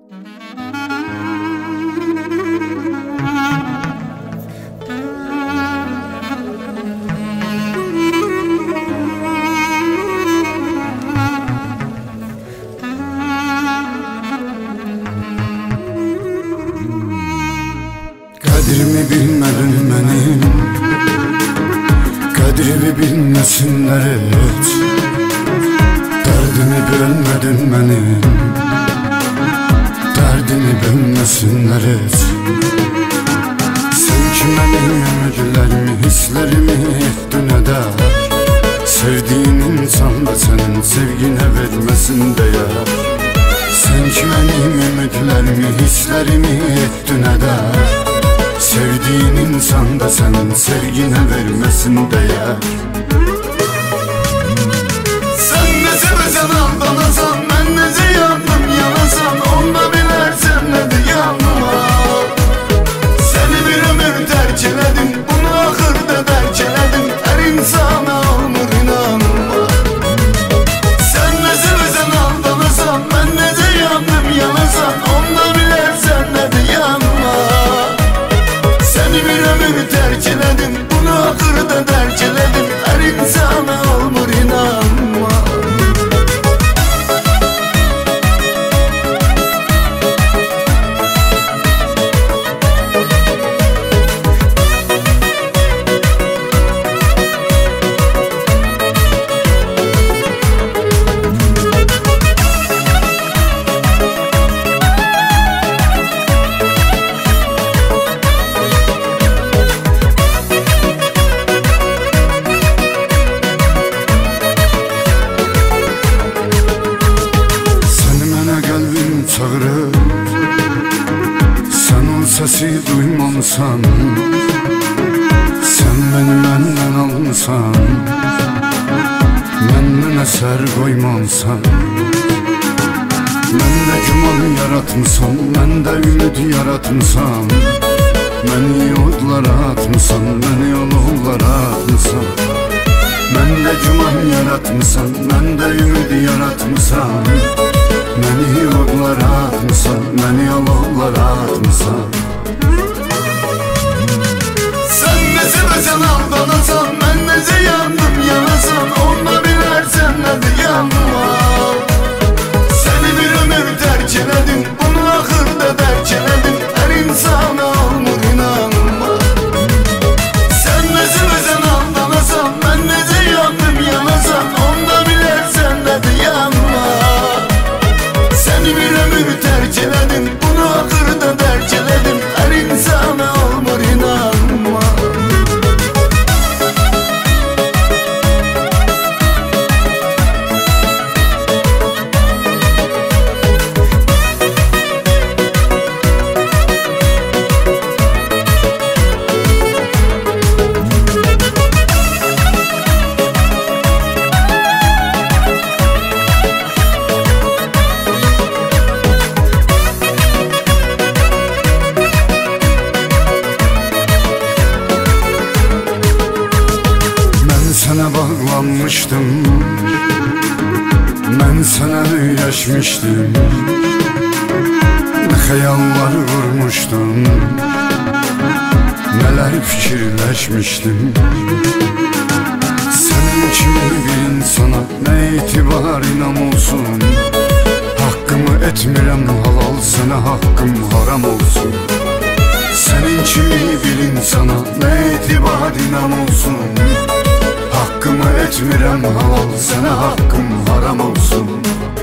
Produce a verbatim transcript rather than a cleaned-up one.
Kadrimi bilmedin benim, kadrimi bilmesinler hiç. Derdimi bilmedin benim, derdini bilmesinler hiç. Sen ki benim ümitlerimi, hislerimi ettin eder. Sevdiğin insan da senin sevgine vermesin değer. Sen ki benim ümitlerimi, hislerimi ettin eder. Sevdiğin insan da senin sevgine vermesin değer. Sen ne sevesen aldanasan, ben ne yandım yanasan, onda bilersen ne de yanıma. Seni bir ömür terceledim, bunu ahırda derceledim. Her insana olmur inanma. Sen ne sevesen aldanasan, ben ne yandım yanasan, onda bilersen ne de yanıma. Seni bir ömür terceledim, bunu ahırda derceledim. Her insana olmur inanma. Çağırır, sen o sesi duymamsan, sen beni benden almışsan, benden eser koymamsan. Ben de güman yaratmışsan, ben de ümit yaratmışsan. Beni yollara atmışsan, beni yollara atmışsan. Ben de güman yaratmışsan, ben de ümit yaratmışsan. Beni yollara atmışsan, beni yollara atmışsan. Sen ne sevesen aldanasan, ben ne yandım yanasan, onda bilersen ne de yanıma. Seni bir ömür terceledim, bunu ahırda derceledim. Her insana olmur inanma. Sen ne sevesen aldanasan, ben ne yandım yanasan, onda bilersen ne de yanıma. Seni bir ömür terceledim, bunu ahırda derceledim. Her insana olmur inanma. Sana bağlanmıştım, ben sana öyrəşmişdim. Ne hayallar kurmuştum, neler fikirleşmiştim. Senin kimi bir insana ne itibarım olsun. Hakkımı etmirəm halal, sana hakkım haram olsun. Senin kimi bir insana ne itibarım olsun. Hakkımı etmirəm halal, sana hakkım haram olsun.